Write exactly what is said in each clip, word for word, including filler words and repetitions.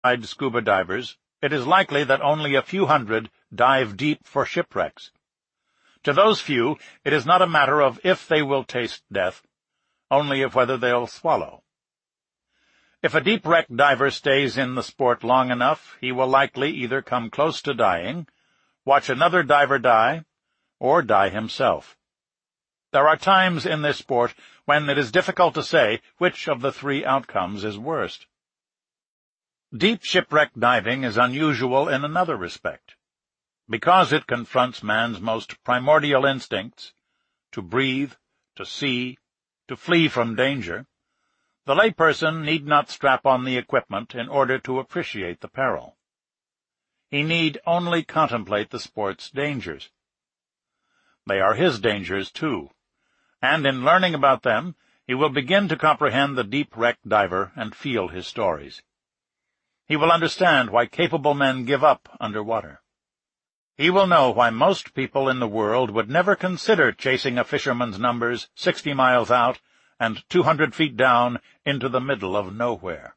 scuba divers, it is likely that only a few hundred dive deep for shipwrecks. To those few, it is not a matter of if they will taste death, only of whether they'll swallow. If a deep wreck diver stays in the sport long enough, he will likely either come close to dying, watch another diver die, or die himself. There are times in this sport when it is difficult to say which of the three outcomes is worst. Deep shipwreck diving is unusual in another respect. Because it confronts man's most primordial instincts, to breathe, to see, to flee from danger, the layperson need not strap on the equipment in order to appreciate the peril. He need only contemplate the sport's dangers. They are his dangers, too, and in learning about them, he will begin to comprehend the deep wreck diver and feel his stories. He will understand why capable men give up underwater. He will know why most people in the world would never consider chasing a fisherman's numbers sixty miles out and two hundred feet down into the middle of nowhere.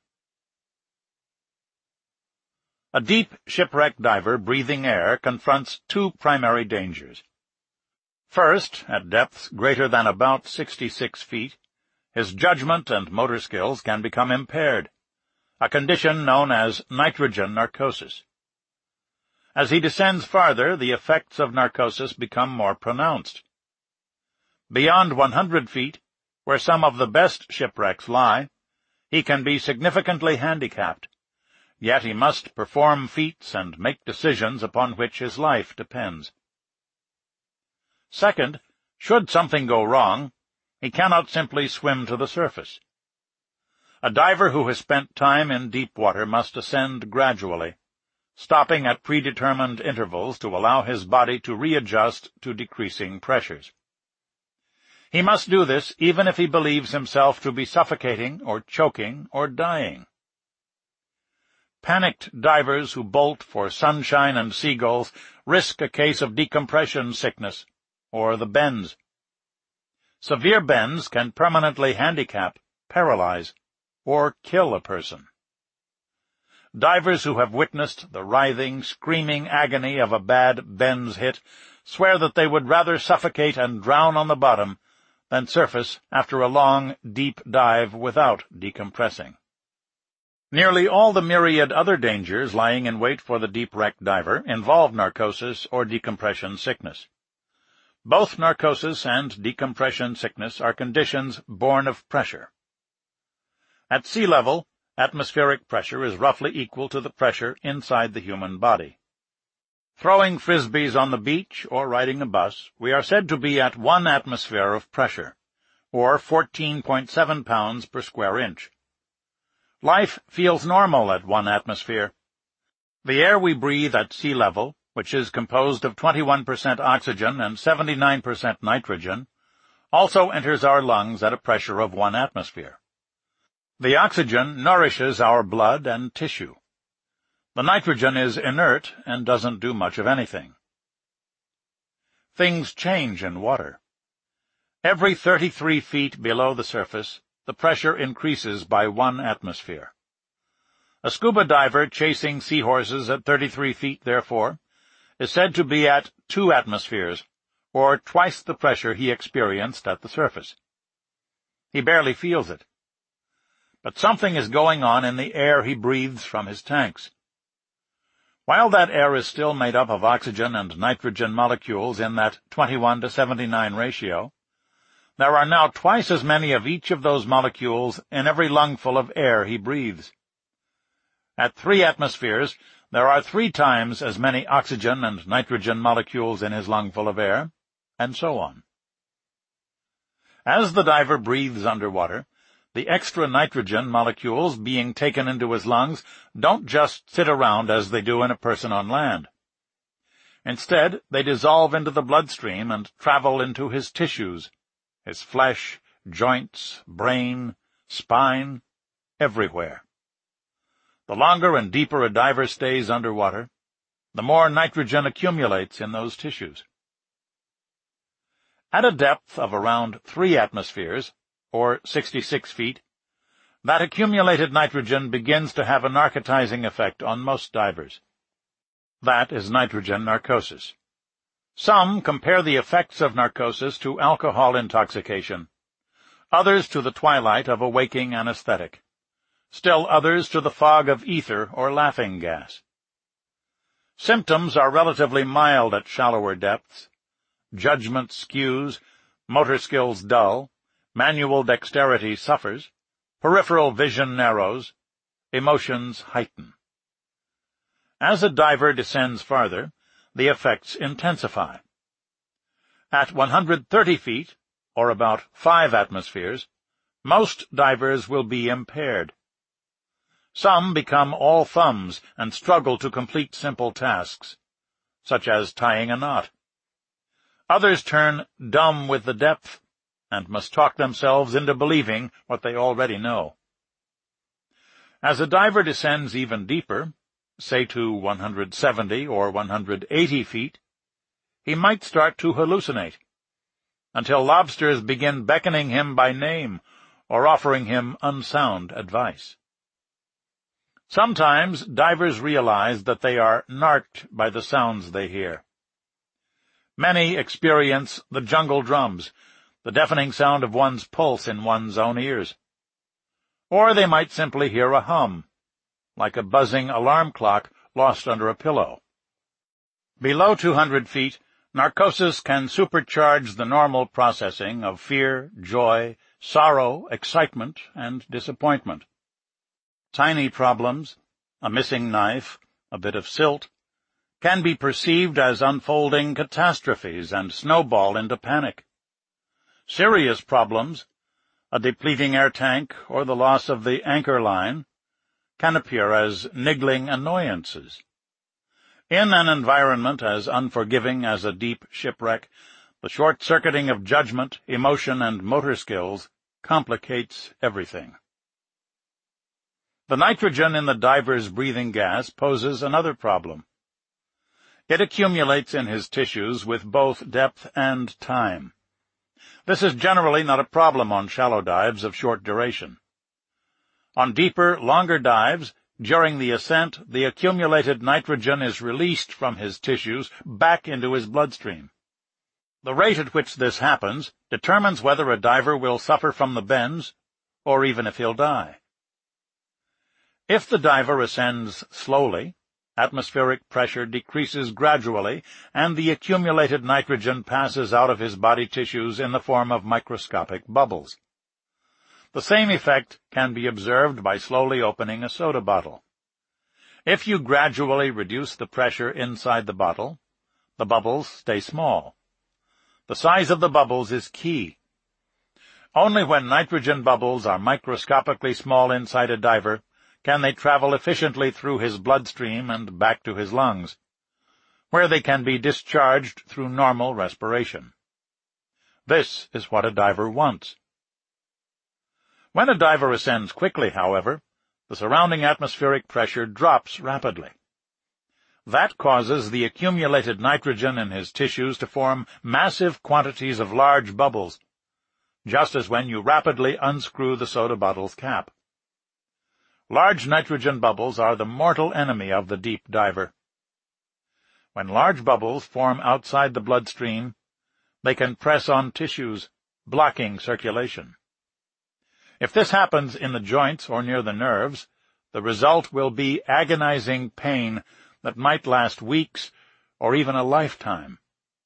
A deep shipwreck diver breathing air confronts two primary dangers. First, at depths greater than about sixty-six feet, his judgment and motor skills can become impaired, a condition known as nitrogen narcosis. As he descends farther, the effects of narcosis become more pronounced. Beyond one hundred feet, where some of the best shipwrecks lie, he can be significantly handicapped, yet he must perform feats and make decisions upon which his life depends. Second, should something go wrong, he cannot simply swim to the surface. A diver who has spent time in deep water must ascend gradually, stopping at predetermined intervals to allow his body to readjust to decreasing pressures. He must do this even if he believes himself to be suffocating or choking or dying. Panicked divers who bolt for sunshine and seagulls risk a case of decompression sickness, or the bends. Severe bends can permanently handicap, paralyze, or kill a person. Divers who have witnessed the writhing, screaming agony of a bad bends hit swear that they would rather suffocate and drown on the bottom than surface after a long, deep dive without decompressing. Nearly all the myriad other dangers lying in wait for the deep wreck diver involve narcosis or decompression sickness. Both narcosis and decompression sickness are conditions born of pressure. At sea level, atmospheric pressure is roughly equal to the pressure inside the human body. Throwing frisbees on the beach or riding a bus, we are said to be at one atmosphere of pressure, or fourteen point seven pounds per square inch. Life feels normal at one atmosphere. The air we breathe at sea level, which is composed of twenty-one percent oxygen and seventy-nine percent nitrogen, also enters our lungs at a pressure of one atmosphere. The oxygen nourishes our blood and tissue. The nitrogen is inert and doesn't do much of anything. Things change in water. Every thirty-three feet below the surface, the pressure increases by one atmosphere. A scuba diver chasing seahorses at thirty-three feet, therefore, is said to be at two atmospheres, or twice the pressure he experienced at the surface. He barely feels it. But something is going on in the air he breathes from his tanks. While that air is still made up of oxygen and nitrogen molecules in that twenty-one to seventy-nine ratio, there are now twice as many of each of those molecules in every lungful of air he breathes. At three atmospheres, there are three times as many oxygen and nitrogen molecules in his lungful of air, and so on. As the diver breathes underwater, the extra nitrogen molecules being taken into his lungs don't just sit around as they do in a person on land. Instead, they dissolve into the bloodstream and travel into his tissues, his flesh, joints, brain, spine, everywhere. The longer and deeper a diver stays underwater, the more nitrogen accumulates in those tissues. At a depth of around three atmospheres, or sixty-six feet, that accumulated nitrogen begins to have a narcotizing effect on most divers. That is nitrogen narcosis. Some compare the effects of narcosis to alcohol intoxication, others to the twilight of a waking anesthetic, still others to the fog of ether or laughing gas. Symptoms are relatively mild at shallower depths. Judgment skews, motor skills dull, manual dexterity suffers, peripheral vision narrows, emotions heighten. As a diver descends farther, the effects intensify. At one hundred thirty feet, or about five atmospheres, most divers will be impaired. Some become all thumbs and struggle to complete simple tasks, such as tying a knot. Others turn dumb with the depth and must talk themselves into believing what they already know. As a diver descends even deeper, say to one hundred seventy or one hundred eighty feet, he might start to hallucinate, until lobsters begin beckoning him by name or offering him unsound advice. Sometimes divers realize that they are narked by the sounds they hear. Many experience the jungle drums, the deafening sound of one's pulse in one's own ears. Or they might simply hear a hum, like a buzzing alarm clock lost under a pillow. Below two hundred feet, narcosis can supercharge the normal processing of fear, joy, sorrow, excitement, and disappointment. Tiny problems, a missing knife, a bit of silt, can be perceived as unfolding catastrophes and snowball into panic. Serious problems, a depleting air tank or the loss of the anchor line, can appear as niggling annoyances. In an environment as unforgiving as a deep shipwreck, the short-circuiting of judgment, emotion, and motor skills complicates everything. The nitrogen in the diver's breathing gas poses another problem. It accumulates in his tissues with both depth and time. This is generally not a problem on shallow dives of short duration. On deeper, longer dives, during the ascent, the accumulated nitrogen is released from his tissues back into his bloodstream. The rate at which this happens determines whether a diver will suffer from the bends, or even if he'll die. If the diver ascends slowly, atmospheric pressure decreases gradually, and the accumulated nitrogen passes out of his body tissues in the form of microscopic bubbles. The same effect can be observed by slowly opening a soda bottle. If you gradually reduce the pressure inside the bottle, the bubbles stay small. The size of the bubbles is key. Only when nitrogen bubbles are microscopically small inside a diver can they travel efficiently through his bloodstream and back to his lungs, where they can be discharged through normal respiration. This is what a diver wants. When a diver ascends quickly, however, the surrounding atmospheric pressure drops rapidly. That causes the accumulated nitrogen in his tissues to form massive quantities of large bubbles, just as when you rapidly unscrew the soda bottle's cap. Large nitrogen bubbles are the mortal enemy of the deep diver. When large bubbles form outside the bloodstream, they can press on tissues, blocking circulation. If this happens in the joints or near the nerves, the result will be agonizing pain that might last weeks or even a lifetime.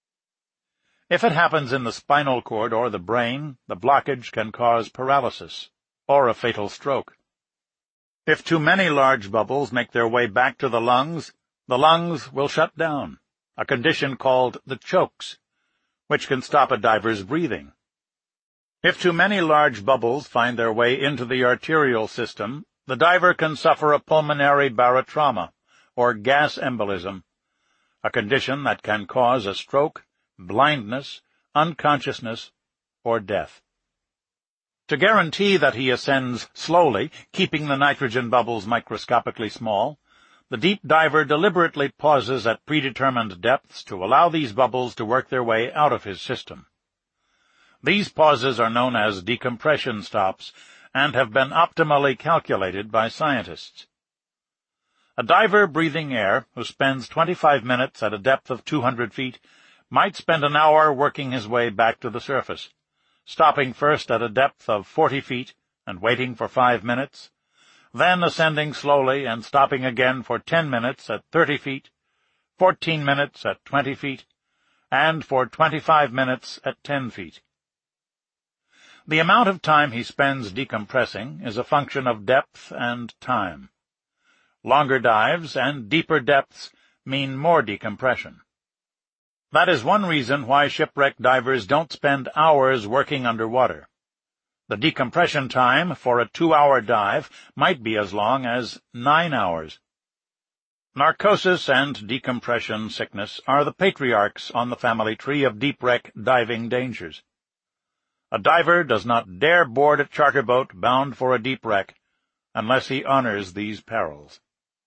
If it happens in the spinal cord or the brain, the blockage can cause paralysis or a fatal stroke. If too many large bubbles make their way back to the lungs, the lungs will shut down, a condition called the chokes, which can stop a diver's breathing. If too many large bubbles find their way into the arterial system, the diver can suffer a pulmonary barotrauma, or gas embolism, a condition that can cause a stroke, blindness, unconsciousness, or death. To guarantee that he ascends slowly, keeping the nitrogen bubbles microscopically small, the deep diver deliberately pauses at predetermined depths to allow these bubbles to work their way out of his system. These pauses are known as decompression stops, and have been optimally calculated by scientists. A diver breathing air who spends twenty-five minutes at a depth of two hundred feet might spend an hour working his way back to the surface, stopping first at a depth of forty feet and waiting for five minutes, then ascending slowly and stopping again for ten minutes at thirty feet, fourteen minutes at twenty feet, and for twenty-five minutes at ten feet. The amount of time he spends decompressing is a function of depth and time. Longer dives and deeper depths mean more decompression. That is one reason why shipwreck divers don't spend hours working underwater. The decompression time for a two-hour dive might be as long as nine hours. Narcosis and decompression sickness are the patriarchs on the family tree of deep-wreck diving dangers. A diver does not dare board a charter boat bound for a deep wreck unless he honors these perils.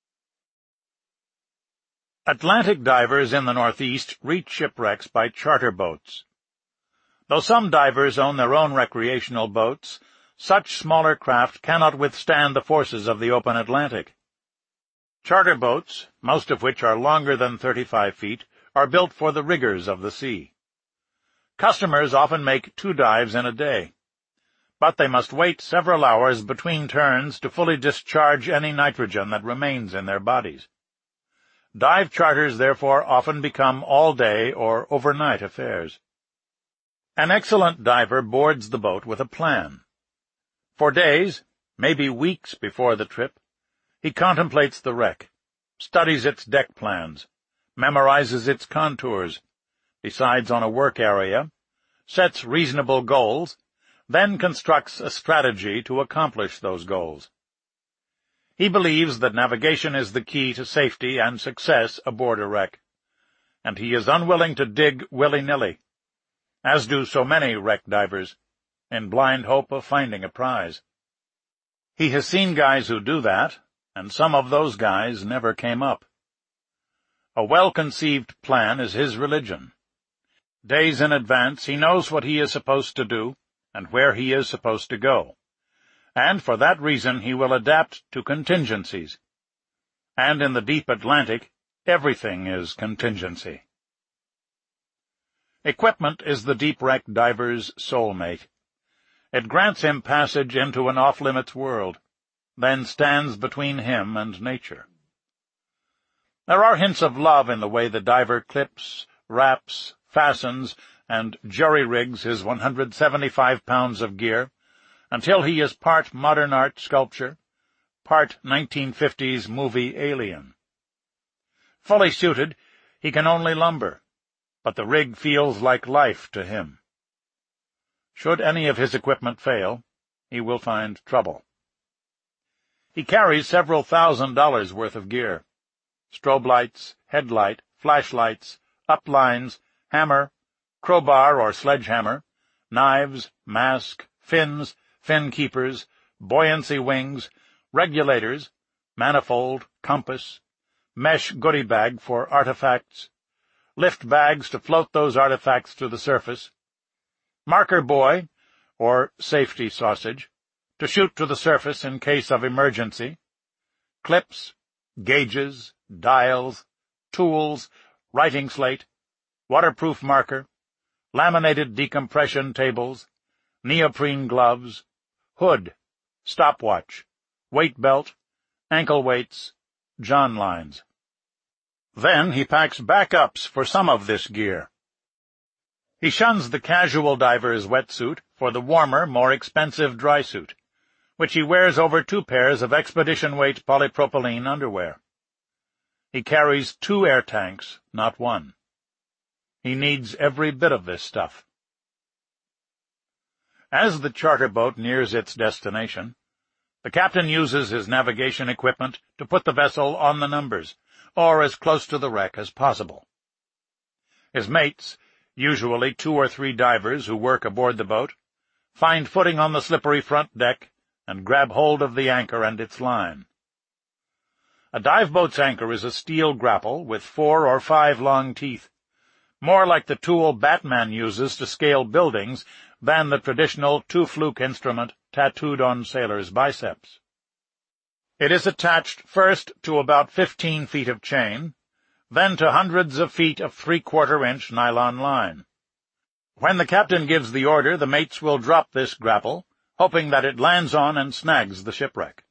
Atlantic divers in the Northeast reach shipwrecks by charter boats. Though some divers own their own recreational boats, such smaller craft cannot withstand the forces of the open Atlantic. Charter boats, most of which are longer than thirty-five feet, are built for the riggers of the sea. Customers often make two dives in a day, but they must wait several hours between turns to fully discharge any nitrogen that remains in their bodies. Dive charters, therefore, often become all-day or overnight affairs. An excellent diver boards the boat with a plan. For days, maybe weeks before the trip, he contemplates the wreck, studies its deck plans, memorizes its contours, decides on a work area, sets reasonable goals, then constructs a strategy to accomplish those goals. He believes that navigation is the key to safety and success aboard a wreck, and he is unwilling to dig willy-nilly, as do so many wreck divers, in blind hope of finding a prize. He has seen guys who do that, and some of those guys never came up. A well-conceived plan is his religion. Days in advance he knows what he is supposed to do and where he is supposed to go, and for that reason he will adapt to contingencies. And in the deep Atlantic, everything is contingency. Equipment is the deep-wreck diver's soulmate. It grants him passage into an off-limits world, then stands between him and nature. There are hints of love in the way the diver clips, wraps, fastens, and jury-rigs his one hundred seventy-five pounds of gear, until he is part modern art sculpture, part nineteen fifties movie alien. Fully suited, he can only lumber, but the rig feels like life to him. Should any of his equipment fail, he will find trouble. He carries several thousand dollars worth of gear: strobe lights, headlight, flashlights, uplines, hammer, crowbar or sledgehammer, knives, mask, fins, fin keepers, buoyancy wings, regulators, manifold, compass, mesh goodie bag for artifacts, lift bags to float those artifacts to the surface, marker buoy, or safety sausage, to shoot to the surface in case of emergency, clips, gauges, dials, tools, writing slate, waterproof marker, laminated decompression tables, neoprene gloves, hood, stopwatch, weight belt, ankle weights, John lines. Then he packs backups for some of this gear. He shuns the casual diver's wetsuit for the warmer, more expensive dry suit, which he wears over two pairs of expedition-weight polypropylene underwear. He carries two air tanks, not one. He needs every bit of this stuff. As the charter boat nears its destination, the captain uses his navigation equipment to put the vessel on the numbers, or as close to the wreck as possible. His mates, usually two or three divers who work aboard the boat, find footing on the slippery front deck and grab hold of the anchor and its line. A dive boat's anchor is a steel grapple with four or five long teeth, more like the tool Batman uses to scale buildings than the traditional two-fluke instrument tattooed on sailors' biceps. It is attached first to about fifteen feet of chain, then to hundreds of feet of three-quarter inch nylon line. When the captain gives the order, the mates will drop this grapple, hoping that it lands on and snags the shipwreck.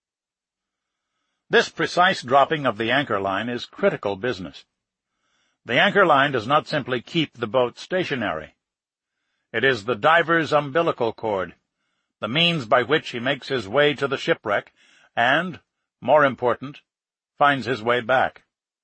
This precise dropping of the anchor line is critical business. The anchor line does not simply keep the boat stationary. It is the diver's umbilical cord, the means by which he makes his way to the shipwreck and, more important, finds his way back.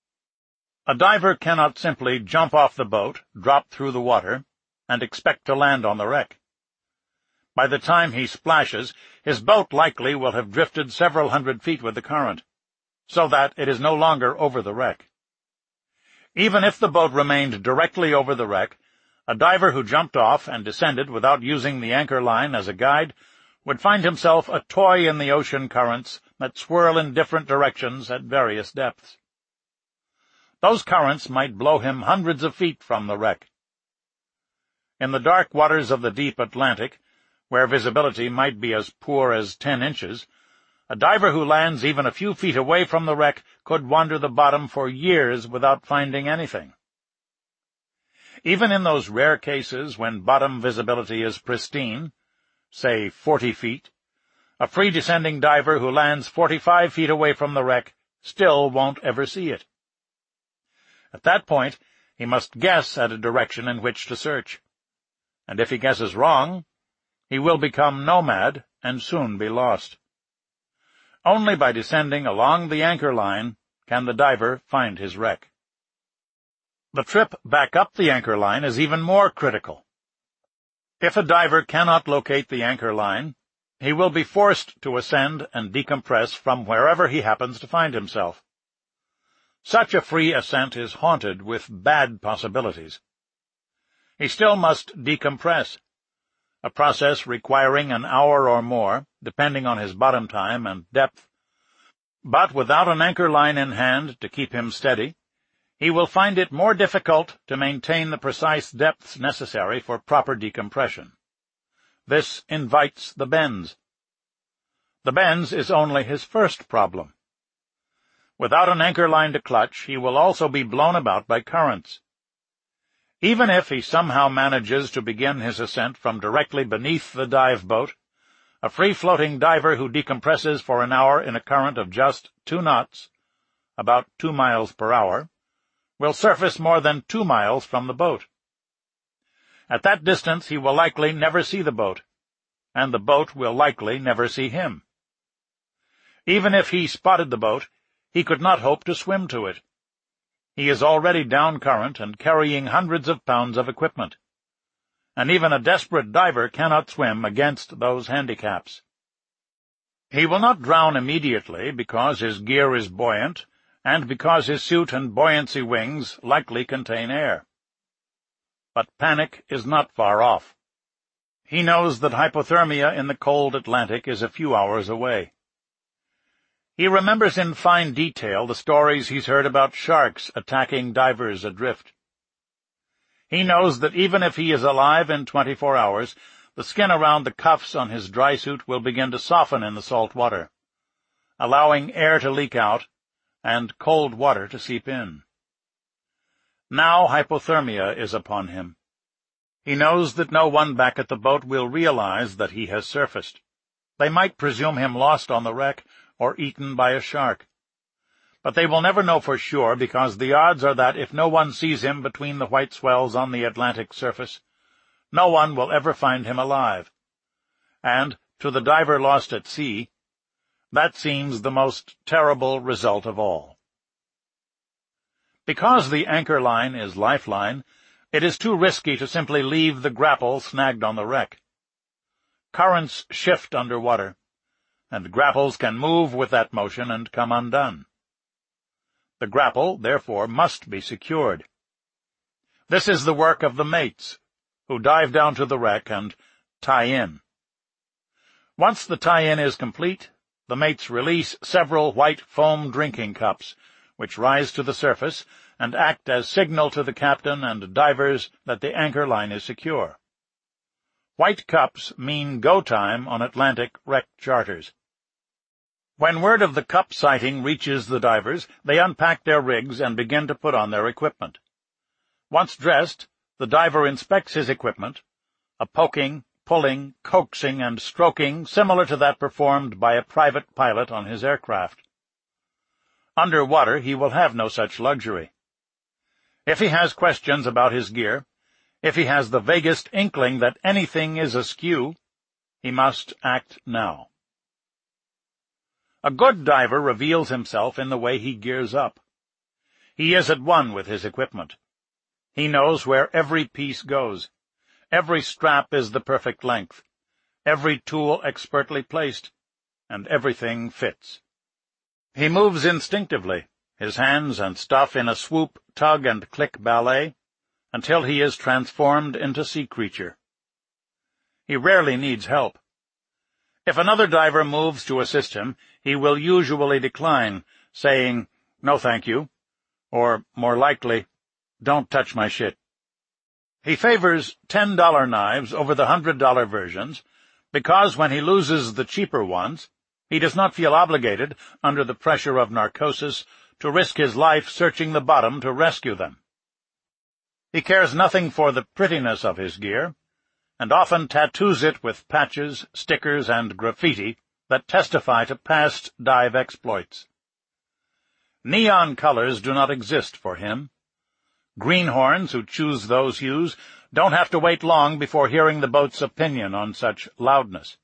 A diver cannot simply jump off the boat, drop through the water, and expect to land on the wreck. By the time he splashes, his boat likely will have drifted several hundred feet with the current, so that it is no longer over the wreck. Even if the boat remained directly over the wreck, a diver who jumped off and descended without using the anchor line as a guide would find himself a toy in the ocean currents that swirl in different directions at various depths. Those currents might blow him hundreds of feet from the wreck. In the dark waters of the deep Atlantic, where visibility might be as poor as ten inches, a diver who lands even a few feet away from the wreck could wander the bottom for years without finding anything. Even in those rare cases when bottom visibility is pristine, say forty feet, a free descending diver who lands forty-five feet away from the wreck still won't ever see it. At that point, he must guess at a direction in which to search, and if he guesses wrong, he will become nomad and soon be lost. Only by descending along the anchor line can the diver find his wreck. The trip back up the anchor line is even more critical. If a diver cannot locate the anchor line, he will be forced to ascend and decompress from wherever he happens to find himself. Such a free ascent is haunted with bad possibilities. He still must decompress, a process requiring an hour or more, depending on his bottom time and depth. But without an anchor line in hand to keep him steady, he will find it more difficult to maintain the precise depths necessary for proper decompression. This invites the bends. The bends is only his first problem. Without an anchor line to clutch, he will also be blown about by currents. Even if he somehow manages to begin his ascent from directly beneath the dive boat, a free-floating diver who decompresses for an hour in a current of just two knots, about two miles per hour, will surface more than two miles from the boat. At that distance he will likely never see the boat, and the boat will likely never see him. Even if he spotted the boat, he could not hope to swim to it. He is already down current and carrying hundreds of pounds of equipment, and even a desperate diver cannot swim against those handicaps. He will not drown immediately because his gear is buoyant, and because his suit and buoyancy wings likely contain air. But panic is not far off. He knows that hypothermia in the cold Atlantic is a few hours away. He remembers in fine detail the stories he's heard about sharks attacking divers adrift. He knows that even if he is alive in twenty-four hours, the skin around the cuffs on his dry suit will begin to soften in the salt water, allowing air to leak out and cold water to seep in. Now hypothermia is upon him. He knows that no one back at the boat will realize that he has surfaced. They might presume him lost on the wreck or eaten by a shark. But they will never know for sure, because the odds are that if no one sees him between the white swells on the Atlantic surface, no one will ever find him alive. And, to the diver lost at sea, that seems the most terrible result of all. Because the anchor line is lifeline, it is too risky to simply leave the grapple snagged on the wreck. Currents shift under water, and grapples can move with that motion and come undone. The grapple, therefore, must be secured. This is the work of the mates, who dive down to the wreck and tie in. Once the tie-in is complete, the mates release several white foam drinking cups, which rise to the surface and act as signal to the captain and divers that the anchor line is secure. White cups mean go time on Atlantic wreck charters. When word of the cup sighting reaches the divers, they unpack their rigs and begin to put on their equipment. Once dressed, the diver inspects his equipment, a poking, pulling, coaxing, and stroking similar to that performed by a private pilot on his aircraft. Under water, he will have no such luxury. If he has questions about his gear, if he has the vaguest inkling that anything is askew, he must act now. A good diver reveals himself in the way he gears up. He is at one with his equipment. He knows where every piece goes. Every strap is the perfect length, every tool expertly placed, and everything fits. He moves instinctively, his hands and stuff in a swoop, tug, and click ballet, until he is transformed into sea creature. He rarely needs help. If another diver moves to assist him, he will usually decline, saying, "No, thank you," or, more likely, "Don't touch my shit." He favors ten dollar knives over the one hundred dollar versions because when he loses the cheaper ones, he does not feel obligated, under the pressure of narcosis, to risk his life searching the bottom to rescue them. He cares nothing for the prettiness of his gear, and often tattoos it with patches, stickers, and graffiti that testify to past dive exploits. Neon colors do not exist for him. Greenhorns who choose those hues don't have to wait long before hearing the boat's opinion on such loudness.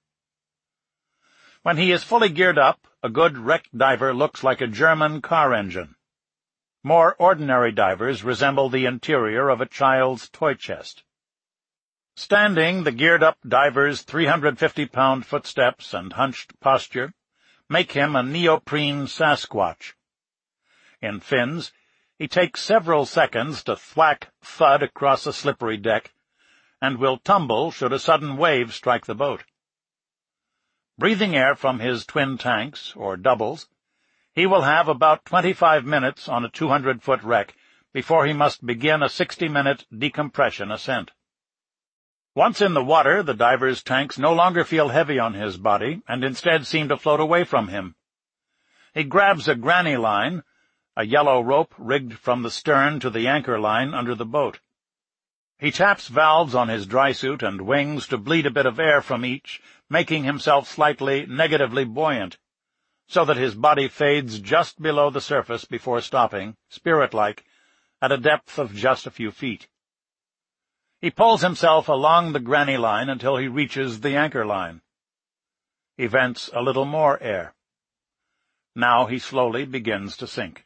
When he is fully geared up, a good wreck diver looks like a German car engine. More ordinary divers resemble the interior of a child's toy chest. Standing, the geared-up diver's three hundred fifty pound footsteps and hunched posture make him a neoprene Sasquatch. In fins, he takes several seconds to thwack thud across a slippery deck, and will tumble should a sudden wave strike the boat. Breathing air from his twin tanks, or doubles, he will have about twenty-five minutes on a two hundred foot wreck before he must begin a sixty minute decompression ascent. Once in the water, the diver's tanks no longer feel heavy on his body, and instead seem to float away from him. He grabs a granny line, a yellow rope rigged from the stern to the anchor line under the boat. He taps valves on his dry suit and wings to bleed a bit of air from each, making himself slightly negatively buoyant, so that his body fades just below the surface before stopping, spirit-like, at a depth of just a few feet. He pulls himself along the granny line until he reaches the anchor line. He vents a little more air. Now he slowly begins to sink.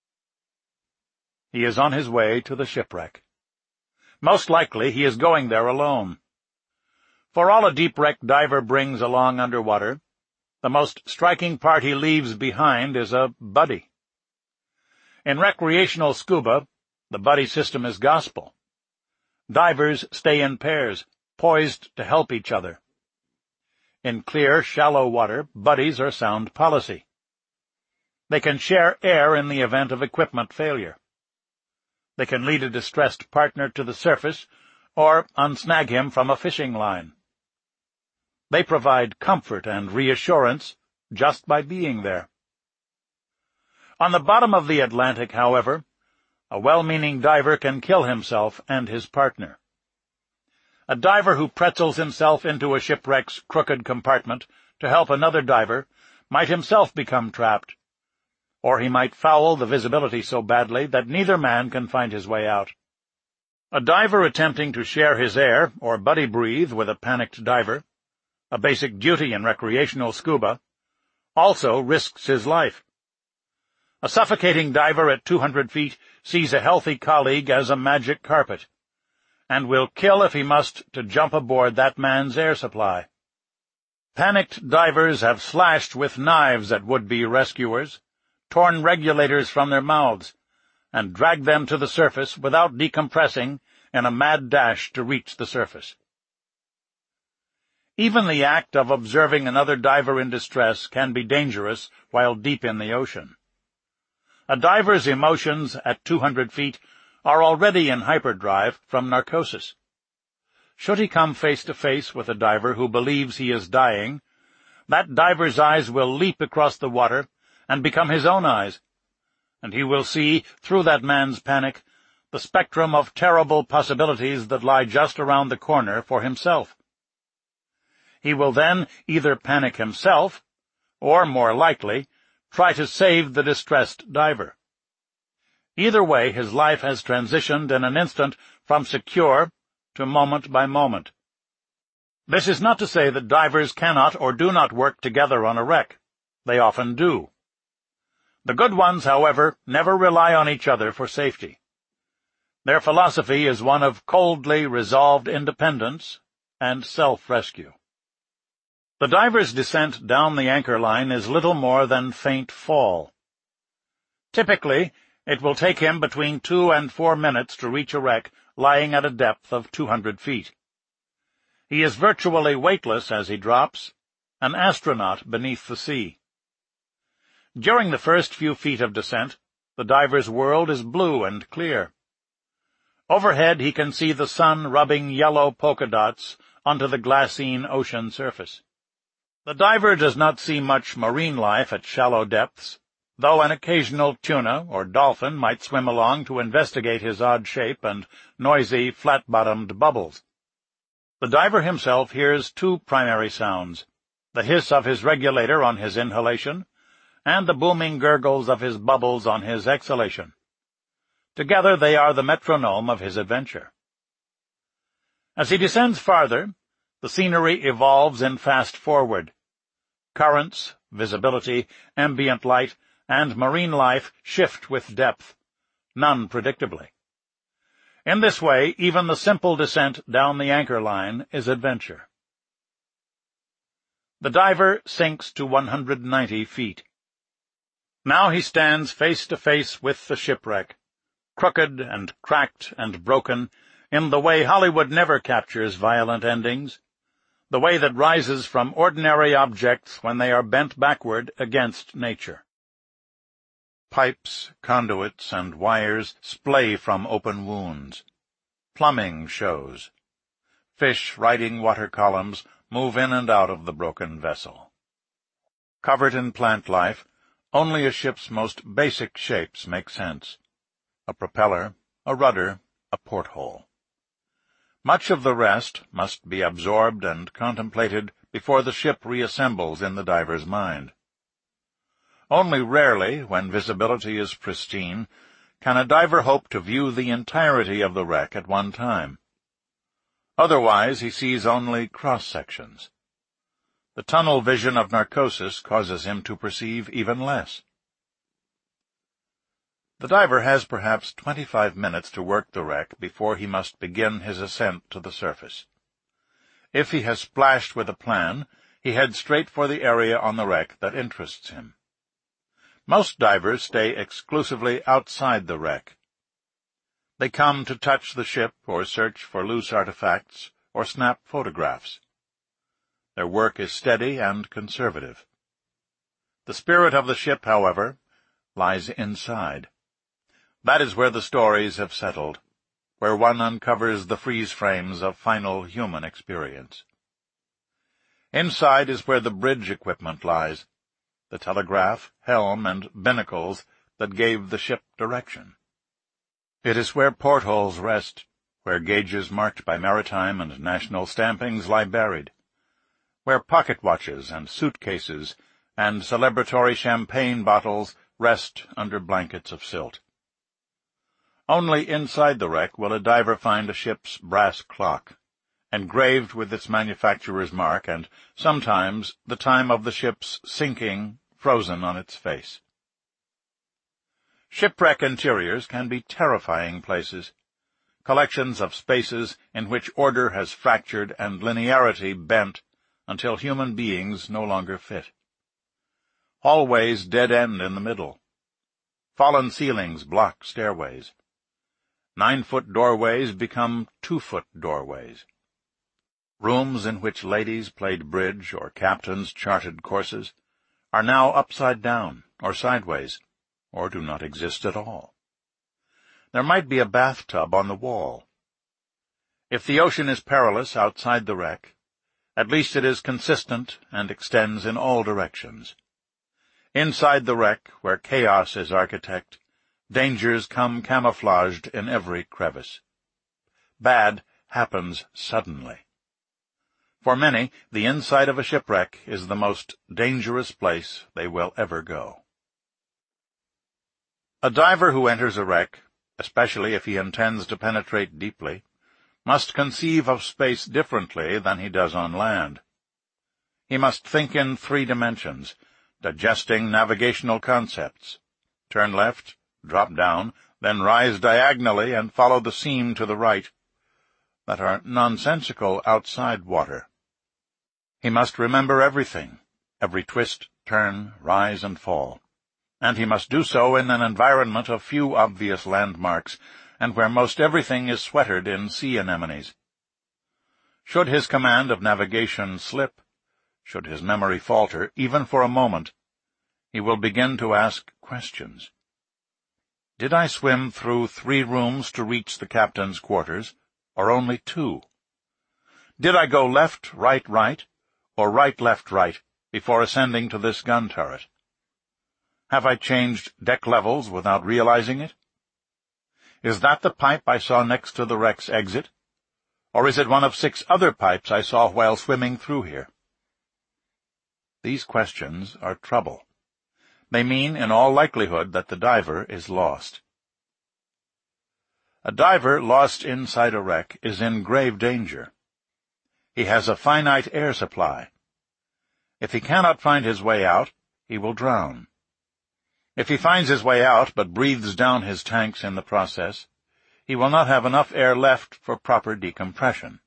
He is on his way to the shipwreck. Most likely he is going there alone. For all a deep-wreck diver brings along underwater, the most striking part he leaves behind is a buddy. In recreational scuba, the buddy system is gospel. Divers stay in pairs, poised to help each other. In clear, shallow water, buddies are sound policy. They can share air in the event of equipment failure. They can lead a distressed partner to the surface or unsnag him from a fishing line. They provide comfort and reassurance just by being there. On the bottom of the Atlantic, however, a well-meaning diver can kill himself and his partner. A diver who pretzels himself into a shipwreck's crooked compartment to help another diver might himself become trapped, or he might foul the visibility so badly that neither man can find his way out. A diver attempting to share his air or buddy breathe with a panicked diver, a basic duty in recreational scuba, also risks his life. A suffocating diver at two hundred feet sees a healthy colleague as a magic carpet, and will kill if he must to jump aboard that man's air supply. Panicked divers have slashed with knives at would-be rescuers, torn regulators from their mouths, and dragged them to the surface without decompressing in a mad dash to reach the surface. Even the act of observing another diver in distress can be dangerous while deep in the ocean. A diver's emotions at two hundred feet are already in hyperdrive from narcosis. Should he come face to face with a diver who believes he is dying, that diver's eyes will leap across the water and become his own eyes, and he will see, through that man's panic, the spectrum of terrible possibilities that lie just around the corner for himself. He will then either panic himself, or, more likely, try to save the distressed diver. Either way, his life has transitioned in an instant from secure to moment by moment. This is not to say that divers cannot or do not work together on a wreck. They often do. The good ones, however, never rely on each other for safety. Their philosophy is one of coldly resolved independence and self-rescue. The diver's descent down the anchor line is little more than faint fall. Typically, it will take him between two and four minutes to reach a wreck lying at a depth of two hundred feet. He is virtually weightless as he drops, an astronaut beneath the sea. During the first few feet of descent, the diver's world is blue and clear. Overhead he can see the sun rubbing yellow polka dots onto the glassine ocean surface. The diver does not see much marine life at shallow depths, though an occasional tuna or dolphin might swim along to investigate his odd shape and noisy, flat-bottomed bubbles. The diver himself hears two primary sounds, the hiss of his regulator on his inhalation, and the booming gurgles of his bubbles on his exhalation. Together they are the metronome of his adventure. As he descends farther, the scenery evolves in fast forward. Currents, visibility, ambient light, and marine life shift with depth, none predictably. In this way, even the simple descent down the anchor line is adventure. The diver sinks to one hundred ninety feet. Now he stands face to face with the shipwreck, crooked and cracked and broken, in the way Hollywood never captures violent endings, the way that rises from ordinary objects when they are bent backward against nature. Pipes, conduits, and wires splay from open wounds. Plumbing shows. Fish riding water columns move in and out of the broken vessel. Covered in plant life, only a ship's most basic shapes make sense. A propeller, a rudder, a porthole. Much of the rest must be absorbed and contemplated before the ship reassembles in the diver's mind. Only rarely, when visibility is pristine, can a diver hope to view the entirety of the wreck at one time. Otherwise he sees only cross-sections. The tunnel vision of narcosis causes him to perceive even less. The diver has perhaps twenty-five minutes to work the wreck before he must begin his ascent to the surface. If he has splashed with a plan, he heads straight for the area on the wreck that interests him. Most divers stay exclusively outside the wreck. They come to touch the ship or search for loose artifacts or snap photographs. Their work is steady and conservative. The spirit of the ship, however, lies inside. That is where the stories have settled, where one uncovers the freeze-frames of final human experience. Inside is where the bridge equipment lies, the telegraph, helm, and binnacles that gave the ship direction. It is where portholes rest, where gauges marked by maritime and national stampings lie buried, where pocket watches and suitcases and celebratory champagne bottles rest under blankets of silt. Only inside the wreck will a diver find a ship's brass clock, engraved with its manufacturer's mark, and sometimes the time of the ship's sinking frozen on its face. Shipwreck interiors can be terrifying places, collections of spaces in which order has fractured and linearity bent until human beings no longer fit. Hallways dead end in the middle. Fallen ceilings block stairways. Nine-foot doorways become two-foot doorways. Rooms in which ladies played bridge or captains charted courses are now upside down or sideways, or do not exist at all. There might be a bathtub on the wall. If the ocean is perilous outside the wreck, at least it is consistent and extends in all directions. Inside the wreck, where chaos is architect, dangers come camouflaged in every crevice. Bad happens suddenly. For many, the inside of a shipwreck is the most dangerous place they will ever go. A diver who enters a wreck, especially if he intends to penetrate deeply, must conceive of space differently than he does on land. He must think in three dimensions, digesting navigational concepts. Turn left, drop down, then rise diagonally and follow the seam to the right, that are nonsensical outside water. He must remember everything, every twist, turn, rise, and fall, and he must do so in an environment of few obvious landmarks, and where most everything is sweatered in sea anemones. Should his command of navigation slip, should his memory falter, even for a moment, he will begin to ask questions. Did I swim through three rooms to reach the captain's quarters, or only two? Did I go left, right, right, or right, left, right, before ascending to this gun turret? Have I changed deck levels without realizing it? Is that the pipe I saw next to the wreck's exit, or is it one of six other pipes I saw while swimming through here? These questions are trouble. They mean, in all likelihood, that the diver is lost. A diver lost inside a wreck is in grave danger. He has a finite air supply. If he cannot find his way out, he will drown. If he finds his way out but breathes down his tanks in the process, he will not have enough air left for proper decompression.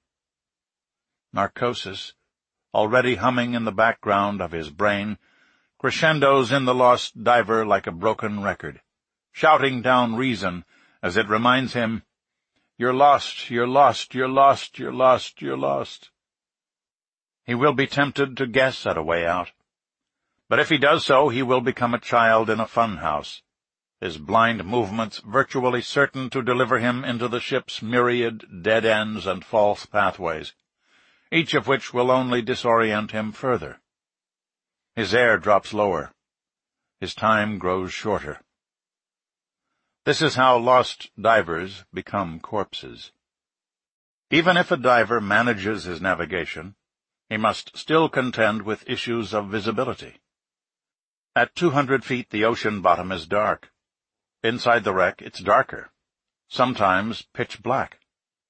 Narcosis, already humming in the background of his brain, crescendos in the lost diver like a broken record, shouting down reason as it reminds him, "You're lost, you're lost, you're lost, you're lost, you're lost." He will be tempted to guess at a way out. But if he does so, he will become a child in a funhouse, his blind movements virtually certain to deliver him into the ship's myriad dead ends and false pathways, each of which will only disorient him further. His air drops lower. His time grows shorter. This is how lost divers become corpses. Even if a diver manages his navigation, he must still contend with issues of visibility. At two hundred feet, the ocean bottom is dark. Inside the wreck, it's darker, sometimes pitch black.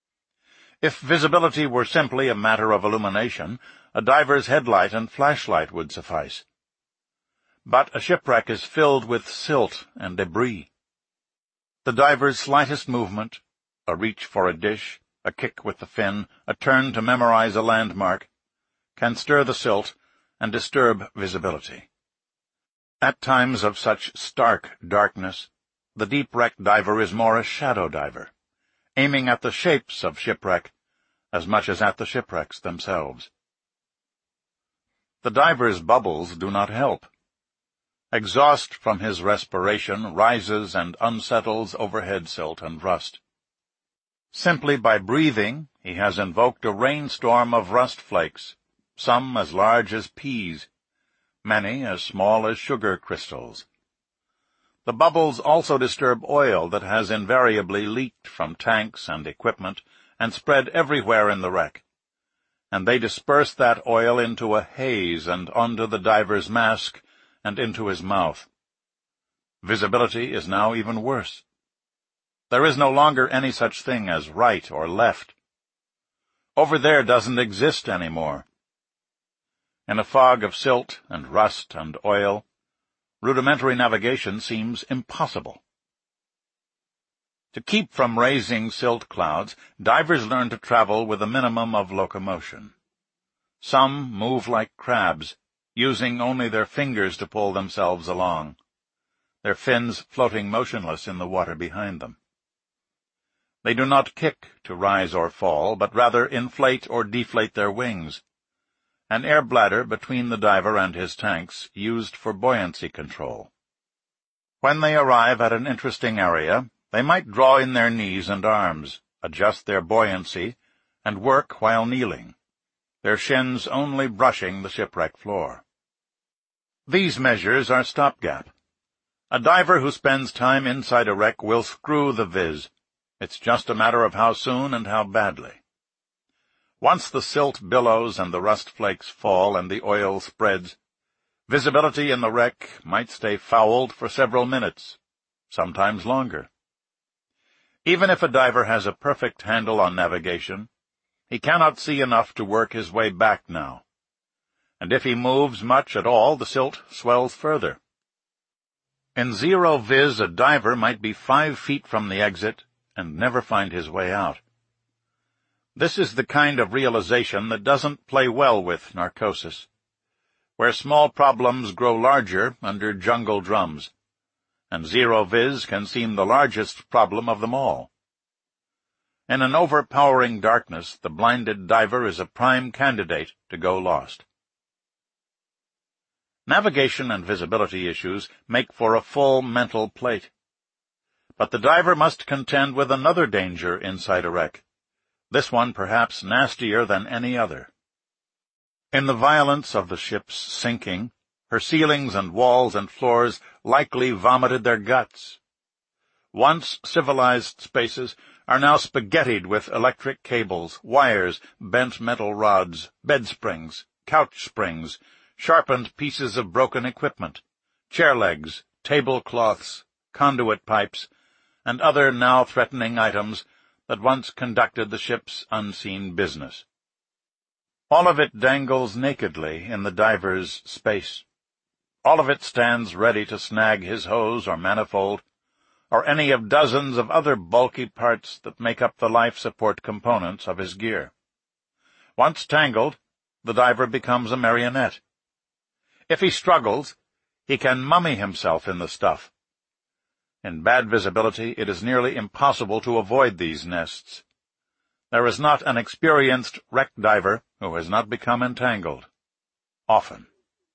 If visibility were simply a matter of illumination, a diver's headlight and flashlight would suffice. But a shipwreck is filled with silt and debris. The diver's slightest movement, a reach for a dish, a kick with the fin, a turn to memorize a landmark, can stir the silt and disturb visibility. At times of such stark darkness, the deep-wreck diver is more a shadow diver, aiming at the shapes of shipwreck as much as at the shipwrecks themselves. The diver's bubbles do not help. Exhaust from his respiration rises and unsettles overhead silt and rust. Simply by breathing, he has invoked a rainstorm of rust flakes, some as large as peas, many as small as sugar crystals. The bubbles also disturb oil that has invariably leaked from tanks and equipment and spread everywhere in the wreck, and they disperse that oil into a haze and onto the diver's mask and into his mouth. Visibility is now even worse. There is no longer any such thing as right or left. Over there doesn't exist anymore. In a fog of silt and rust and oil, rudimentary navigation seems impossible. To keep from raising silt clouds, divers learn to travel with a minimum of locomotion. Some move like crabs, using only their fingers to pull themselves along, their fins floating motionless in the water behind them. They do not kick to rise or fall, but rather inflate or deflate their wings, an air bladder between the diver and his tanks used for buoyancy control. When they arrive at an interesting area, they might draw in their knees and arms, adjust their buoyancy, and work while kneeling, their shins only brushing the shipwreck floor. These measures are stopgap. A diver who spends time inside a wreck will screw the viz. It's just a matter of how soon and how badly. Once the silt billows and the rust flakes fall and the oil spreads, visibility in the wreck might stay fouled for several minutes, sometimes longer. Even if a diver has a perfect handle on navigation, he cannot see enough to work his way back now. And if he moves much at all, the silt swells further. In zero viz, a diver might be five feet from the exit and never find his way out. This is the kind of realization that doesn't play well with narcosis, where small problems grow larger under jungle drums, and zero viz can seem the largest problem of them all. In an overpowering darkness, the blinded diver is a prime candidate to go lost. Navigation and visibility issues make for a full mental plate. But the diver must contend with another danger inside a wreck, this one perhaps nastier than any other. In the violence of the ship's sinking, her ceilings and walls and floors likely vomited their guts. Once civilized spaces are now spaghettied with electric cables, wires, bent metal rods, bed springs, couch springs, sharpened pieces of broken equipment, chair legs, tablecloths, conduit pipes, and other now threatening items that once conducted the ship's unseen business. All of it dangles nakedly in the diver's space. All of it stands ready to snag his hose or manifold, or any of dozens of other bulky parts that make up the life support components of his gear. Once tangled, the diver becomes a marionette. If he struggles, he can mummy himself in the stuff. In bad visibility, it is nearly impossible to avoid these nests. There is not an experienced wreck diver who has not become entangled. Often.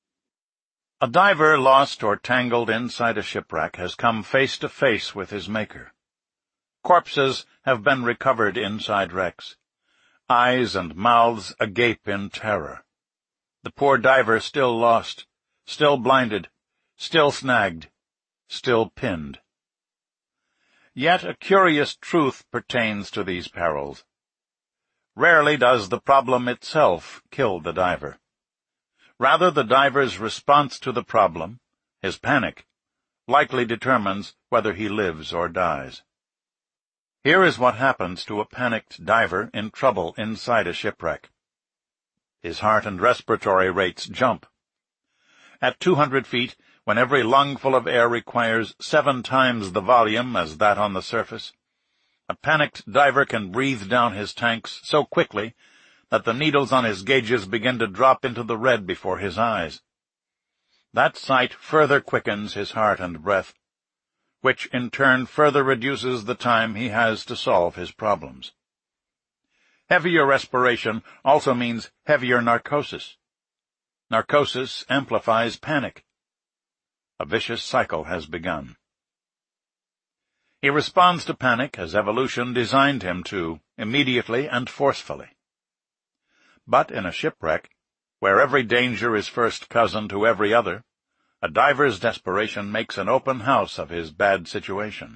A diver lost or tangled inside a shipwreck has come face to face with his maker. Corpses have been recovered inside wrecks, eyes and mouths agape in terror. The poor diver still lost, still blinded, still snagged, still pinned. Yet a curious truth pertains to these perils. Rarely does the problem itself kill the diver. Rather, the diver's response to the problem, his panic, likely determines whether he lives or dies. Here is what happens to a panicked diver in trouble inside a shipwreck. His heart and respiratory rates jump. At two hundred feet, when every lungful of air requires seven times the volume as that on the surface, a panicked diver can breathe down his tanks so quickly that the needles on his gauges begin to drop into the red before his eyes. That sight further quickens his heart and breath, which in turn further reduces the time he has to solve his problems. Heavier respiration also means heavier narcosis. Narcosis amplifies panic. A vicious cycle has begun. He responds to panic as evolution designed him to, immediately and forcefully. But in a shipwreck, where every danger is first cousin to every other, a diver's desperation makes an open house of his bad situation.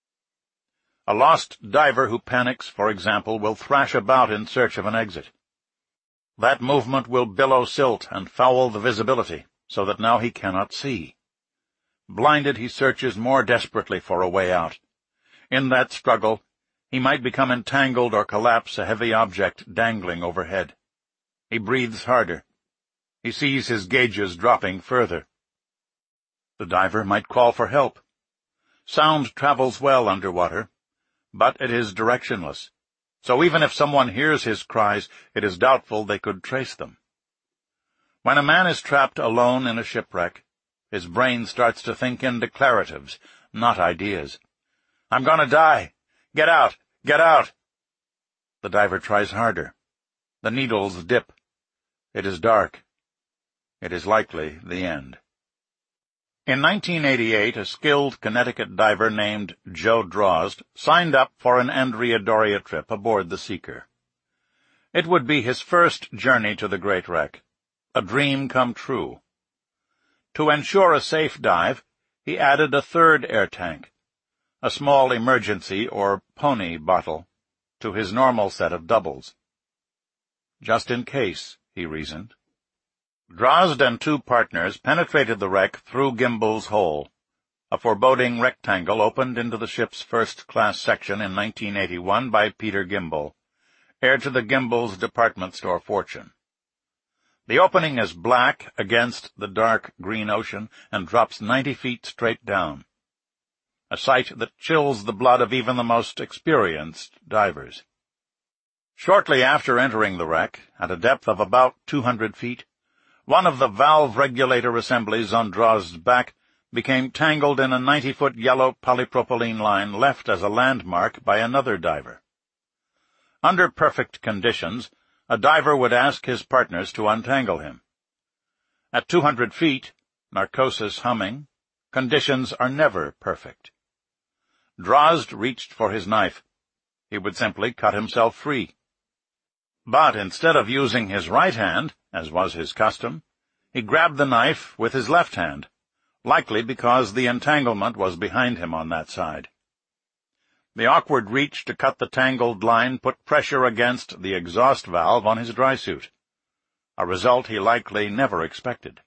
A lost diver who panics, for example, will thrash about in search of an exit. That movement will billow silt and foul the visibility, so that now he cannot see. Blinded, he searches more desperately for a way out. In that struggle, he might become entangled or collapse a heavy object dangling overhead. He breathes harder. He sees his gauges dropping further. The diver might call for help. Sound travels well underwater, but it is directionless, so even if someone hears his cries, it is doubtful they could trace them. When a man is trapped alone in a shipwreck, his brain starts to think in declaratives, not ideas. I'm gonna die! Get out! Get out! The diver tries harder. The needles dip. It is dark. It is likely the end. In nineteen eighty-eight, a skilled Connecticut diver named Joe Drozd signed up for an Andrea Doria trip aboard the Seeker. It would be his first journey to the great wreck, a dream come true. To ensure a safe dive, he added a third air tank, a small emergency or pony bottle, to his normal set of doubles. Just in case, he reasoned. Drozd and two partners penetrated the wreck through Gimbel's hole. A foreboding rectangle opened into the ship's first-class section in nineteen eighty-one by Peter Gimbel, heir to the Gimbel's department store fortune. The opening is black against the dark green ocean and drops ninety feet straight down, a sight that chills the blood of even the most experienced divers. Shortly after entering the wreck, at a depth of about two hundred feet, one of the valve regulator assemblies on Drozd's back became tangled in a ninety-foot yellow polypropylene line left as a landmark by another diver. Under perfect conditions, a diver would ask his partners to untangle him. At two hundred feet, narcosis humming, conditions are never perfect. Drozd reached for his knife. He would simply cut himself free. But instead of using his right hand, as was his custom, he grabbed the knife with his left hand, likely because the entanglement was behind him on that side. The awkward reach to cut the tangled line put pressure against the exhaust valve on his dry suit, a result he likely never expected.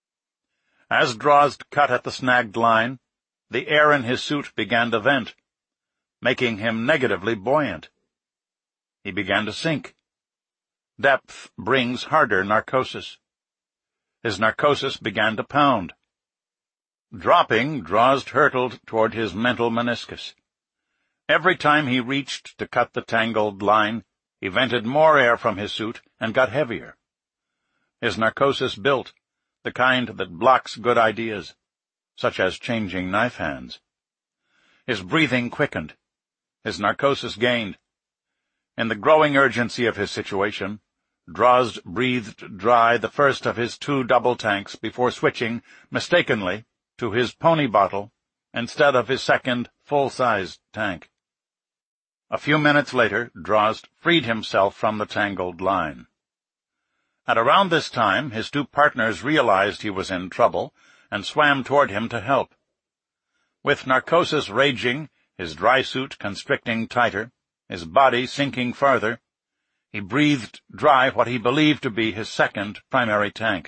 As Drozd cut at the snagged line, the air in his suit began to vent, making him negatively buoyant. He began to sink. Depth brings harder narcosis. His narcosis began to pound. Dropping, Drozd hurtled toward his mental meniscus. Every time he reached to cut the tangled line, he vented more air from his suit and got heavier. His narcosis built, the kind that blocks good ideas, such as changing knife hands. His breathing quickened. His narcosis gained. In the growing urgency of his situation, Drozd breathed dry the first of his two double tanks before switching, mistakenly, to his pony bottle instead of his second full-sized tank. A few minutes later, Drozd freed himself from the tangled line. At around this time, his two partners realized he was in trouble and swam toward him to help. With narcosis raging, his dry suit constricting tighter, his body sinking farther, he breathed dry what he believed to be his second primary tank.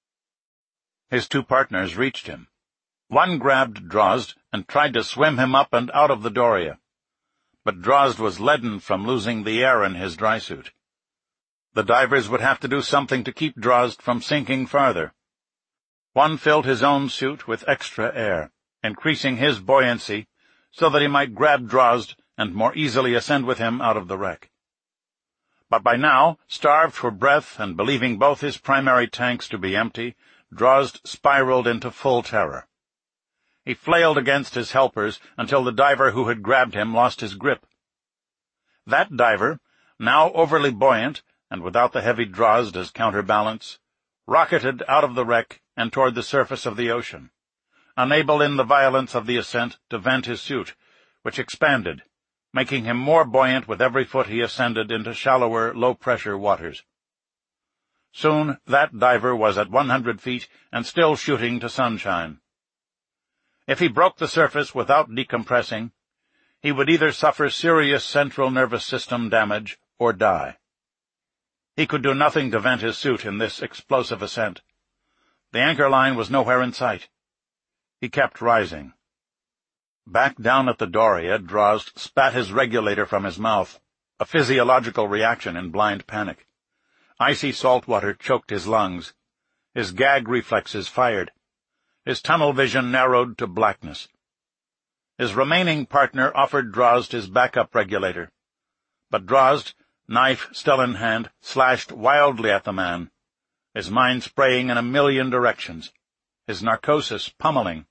His two partners reached him. One grabbed Drozd and tried to swim him up and out of the doria, but Drozd was leaden from losing the air in his dry suit. The divers would have to do something to keep Drozd from sinking farther. One filled his own suit with extra air, increasing his buoyancy so that he might grab Drozd and more easily ascend with him out of the wreck. But by now, starved for breath and believing both his primary tanks to be empty, Drozd spiraled into full terror. He flailed against his helpers until the diver who had grabbed him lost his grip. That diver, now overly buoyant and without the heavy Drozd as counterbalance, rocketed out of the wreck and toward the surface of the ocean, unable in the violence of the ascent to vent his suit, which expanded, making him more buoyant with every foot he ascended into shallower, low-pressure waters. Soon that diver was at one hundred feet and still shooting to sunshine. If he broke the surface without decompressing, he would either suffer serious central nervous system damage or die. He could do nothing to vent his suit in this explosive ascent. The anchor line was nowhere in sight. He kept rising. Back down at the doria, Drozd spat his regulator from his mouth, a physiological reaction in blind panic. Icy salt water choked his lungs. His gag reflexes fired. His tunnel vision narrowed to blackness. His remaining partner offered Drozd his backup regulator, but Drozd, knife still in hand, slashed wildly at the man, his mind spraying in a million directions, his narcosis pummeling.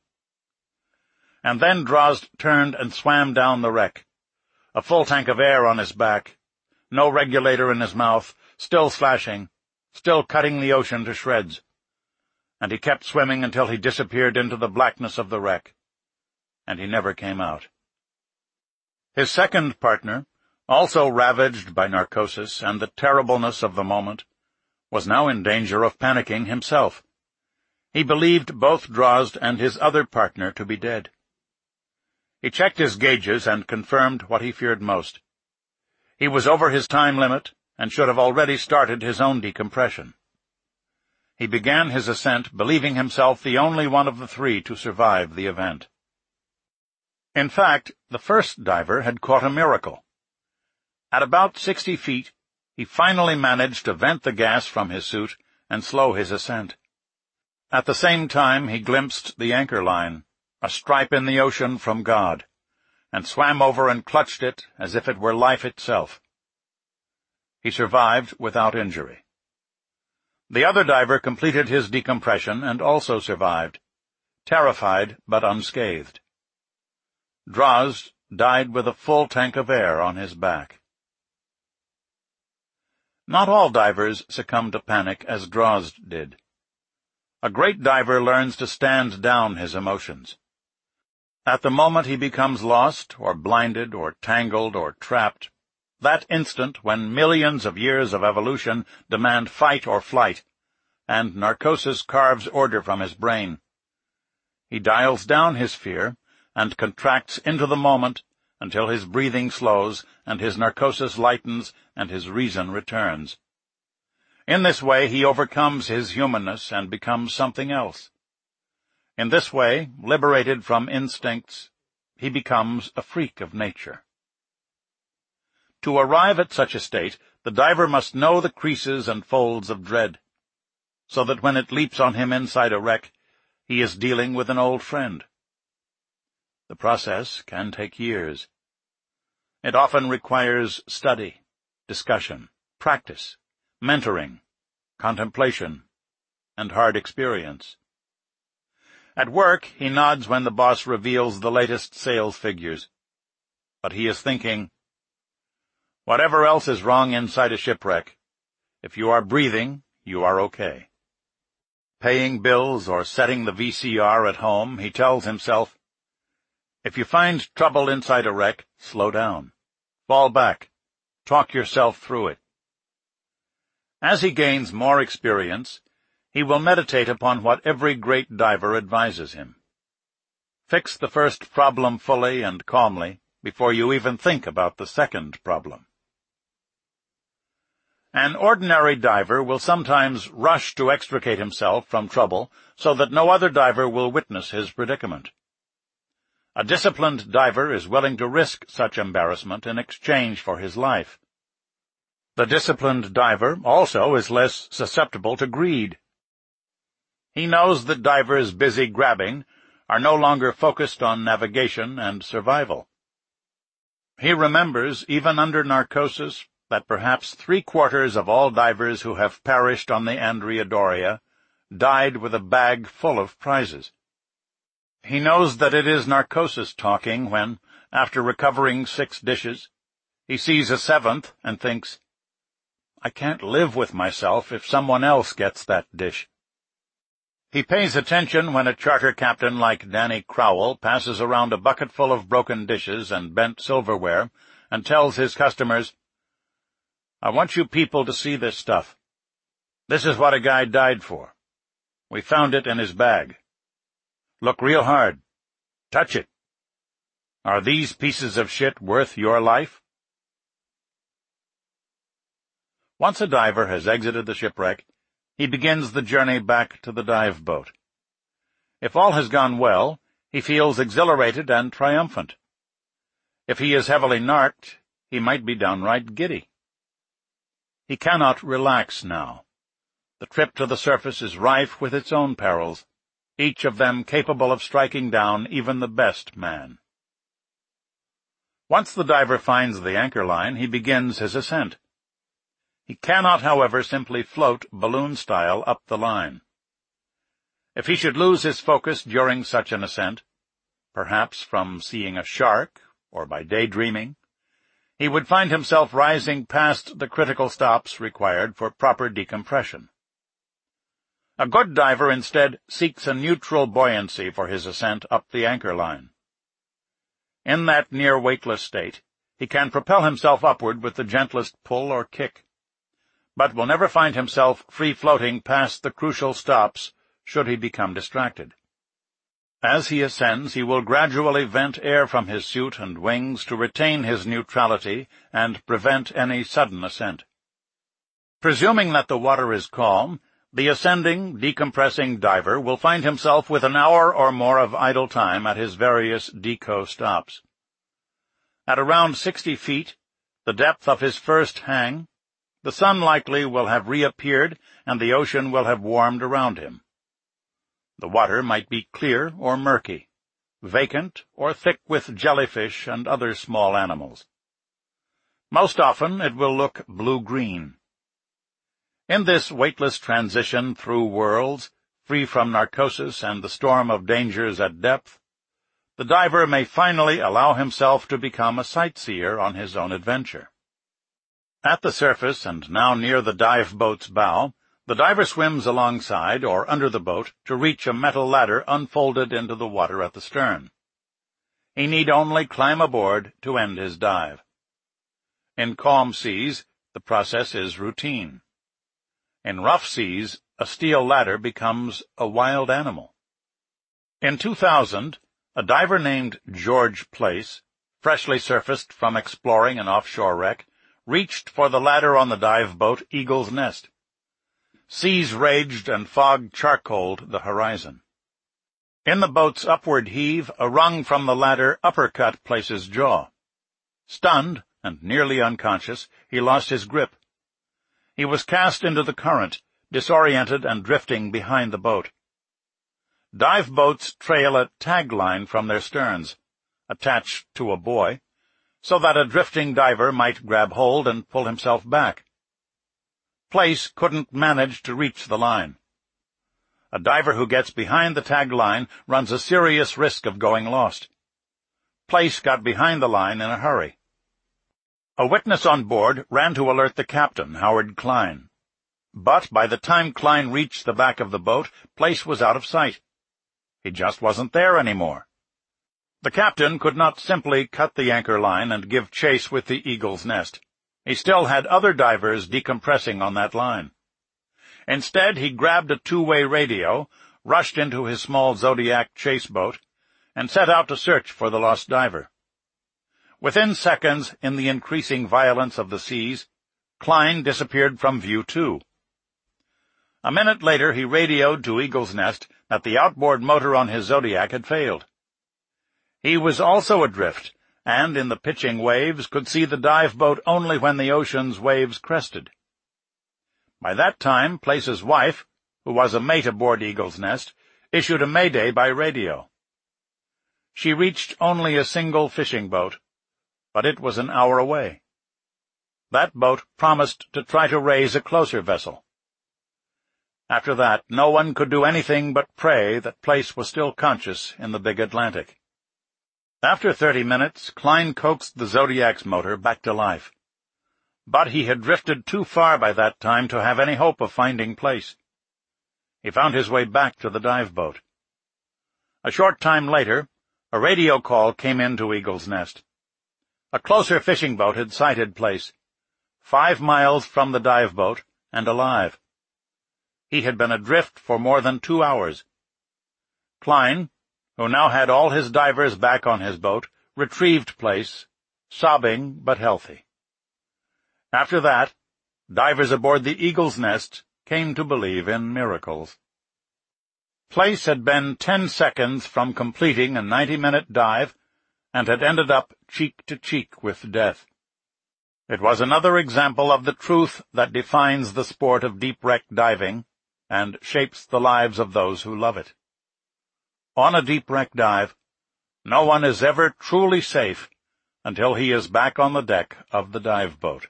And then Drozd turned and swam down the wreck, a full tank of air on his back, no regulator in his mouth, still slashing, still cutting the ocean to shreds. And he kept swimming until he disappeared into the blackness of the wreck, and he never came out. His second partner, also ravaged by narcosis and the terribleness of the moment, was now in danger of panicking himself. He believed both Drozd and his other partner to be dead. He checked his gauges and confirmed what he feared most. He was over his time limit and should have already started his own decompression. He began his ascent, believing himself the only one of the three to survive the event. In fact, the first diver had caught a miracle. At about sixty feet, he finally managed to vent the gas from his suit and slow his ascent. At the same time, he glimpsed the anchor line, a stripe in the ocean from God, and swam over and clutched it as if it were life itself. He survived without injury. The other diver completed his decompression and also survived, terrified but unscathed. Drozd died with a full tank of air on his back. Not all divers succumb to panic as Drozd did. A great diver learns to stand down his emotions. At the moment he becomes lost, or blinded, or tangled, or trapped, that instant when millions of years of evolution demand fight or flight, and narcosis carves order from his brain, he dials down his fear and contracts into the moment until his breathing slows and his narcosis lightens and his reason returns. In this way he overcomes his humanness and becomes something else. In this way, liberated from instincts, he becomes a freak of nature. To arrive at such a state, the diver must know the creases and folds of dread, so that when it leaps on him inside a wreck, he is dealing with an old friend. The process can take years. It often requires study, discussion, practice, mentoring, contemplation, and hard experience. At work, he nods when the boss reveals the latest sales figures. But he is thinking, whatever else is wrong inside a shipwreck, if you are breathing, you are okay. Paying bills or setting the V C R at home, he tells himself, if you find trouble inside a wreck, slow down. Fall back. Talk yourself through it. As he gains more experience, he will meditate upon what every great diver advises him. Fix the first problem fully and calmly before you even think about the second problem. An ordinary diver will sometimes rush to extricate himself from trouble so that no other diver will witness his predicament. A disciplined diver is willing to risk such embarrassment in exchange for his life. The disciplined diver also is less susceptible to greed. He knows that divers busy grabbing are no longer focused on navigation and survival. He remembers, even under narcosis, that perhaps three-quarters of all divers who have perished on the Andrea Doria died with a bag full of prizes. He knows that it is narcosis talking when, after recovering six dishes, he sees a seventh and thinks, I can't live with myself if someone else gets that dish. He pays attention when a charter captain like Danny Crowell passes around a bucket full of broken dishes and bent silverware and tells his customers, I want you people to see this stuff. This is what a guy died for. We found it in his bag. Look real hard. Touch it. Are these pieces of shit worth your life? Once a diver has exited the shipwreck, he begins the journey back to the dive boat. If all has gone well, he feels exhilarated and triumphant. If he is heavily narked, he might be downright giddy. He cannot relax now. The trip to the surface is rife with its own perils, each of them capable of striking down even the best man. Once the diver finds the anchor line, he begins his ascent. He cannot, however, simply float balloon-style up the line. If he should lose his focus during such an ascent, perhaps from seeing a shark or by daydreaming, he would find himself rising past the critical stops required for proper decompression. A good diver instead seeks a neutral buoyancy for his ascent up the anchor line. In that near weightless state, He can propel himself upward with the gentlest pull or kick, but will never find himself free-floating past the crucial stops should he become distracted. As he ascends, he will gradually vent air from his suit and wings to retain his neutrality and prevent any sudden ascent. Presuming that the water is calm, the ascending, decompressing diver will find himself with an hour or more of idle time at his various deco stops. At around sixty feet, the depth of his first hang, the sun likely will have reappeared and the ocean will have warmed around him. The water might be clear or murky, vacant or thick with jellyfish and other small animals. Most often it will look blue-green. In this weightless transition through worlds, free from narcosis and the storm of dangers at depth, the diver may finally allow himself to become a sightseer on his own adventure. At the surface, and now near the dive boat's bow, the diver swims alongside or under the boat to reach a metal ladder unfolded into the water at the stern. He need only climb aboard to end his dive. In calm seas, the process is routine. In rough seas, a steel ladder becomes a wild animal. In two thousand, a diver named George Place, freshly surfaced from exploring an offshore wreck, reached for the ladder on the dive boat Eagle's Nest. Seas raged and fog charcoaled the horizon. In the boat's upward heave, a rung from the ladder uppercut Place's jaw. Stunned, and nearly unconscious, he lost his grip. He was cast into the current, disoriented and drifting behind the boat. Dive boats trail a tag line from their sterns, attached to a buoy, so that a drifting diver might grab hold and pull himself back. Place couldn't manage to reach the line. A diver who gets behind the tag line runs a serious risk of going lost. Place got behind the line in a hurry. A witness on board ran to alert the captain, Howard Klein. But by the time Klein reached the back of the boat, Place was out of sight. He just wasn't there anymore. The captain could not simply cut the anchor line and give chase with the Eagle's Nest. He still had other divers decompressing on that line. Instead, he grabbed a two-way radio, rushed into his small Zodiac chase boat, and set out to search for the lost diver. Within seconds, in the increasing violence of the seas, Klein disappeared from view too. A minute later, he radioed to Eagle's Nest that the outboard motor on his Zodiac had failed. He was also adrift, and in the pitching waves could see the dive boat only when the ocean's waves crested. By that time, Place's wife, who was a mate aboard Eagle's Nest, issued a mayday by radio. She reached only a single fishing boat, but it was an hour away. That boat promised to try to raise a closer vessel. After that, no one could do anything but pray that Place was still conscious in the big Atlantic. After thirty minutes, Klein coaxed the Zodiac's motor back to life. But he had drifted too far by that time to have any hope of finding Place. He found his way back to the dive boat. A short time later, a radio call came in to Eagle's Nest. A closer fishing boat had sighted Place, five miles from the dive boat, and alive. He had been adrift for more than two hours. Klein, who now had all his divers back on his boat, retrieved Place, sobbing but healthy. After that, divers aboard the Eagle's Nest came to believe in miracles. Place had been ten seconds from completing a ninety-minute dive and had ended up cheek to cheek with death. It was another example of the truth that defines the sport of deep-wreck diving and shapes the lives of those who love it. On a deep-wreck dive, no one is ever truly safe until he is back on the deck of the dive boat.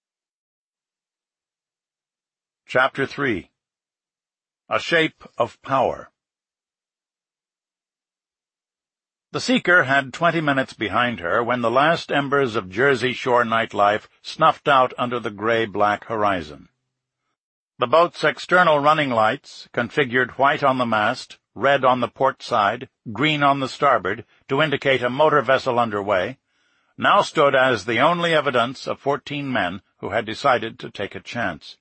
Chapter three. A Shape of Power. The Seeker had twenty minutes behind her when the last embers of Jersey Shore nightlife snuffed out under the gray-black horizon. The boat's external running lights, configured white on the mast, red on the port side, green on the starboard, to indicate a motor vessel underway, now stood as the only evidence of fourteen men who had decided to take a chance.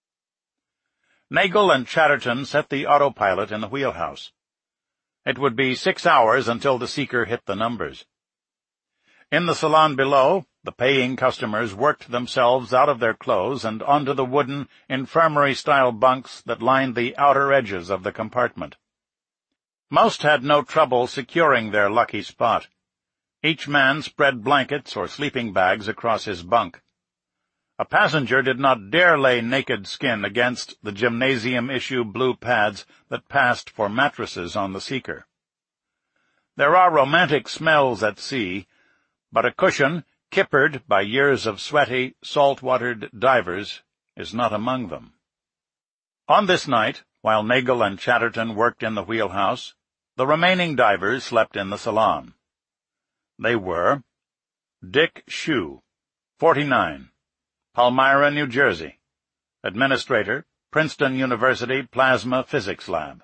Nagel and Chatterton set the autopilot in the wheelhouse. It would be six hours until the Seeker hit the numbers. In the salon below, the paying customers worked themselves out of their clothes and onto the wooden, infirmary-style bunks that lined the outer edges of the compartment. Most had no trouble securing their lucky spot. Each man spread blankets or sleeping bags across his bunk. A passenger did not dare lay naked skin against the gymnasium-issue blue pads that passed for mattresses on the Seeker. There are romantic smells at sea, but a cushion, kippered by years of sweaty, salt-watered divers, is not among them. On this night, while Nagel and Chatterton worked in the wheelhouse, the remaining divers slept in the salon. They were Dick Shue, forty-nine, Palmyra, New Jersey, Administrator, Princeton University Plasma Physics Lab.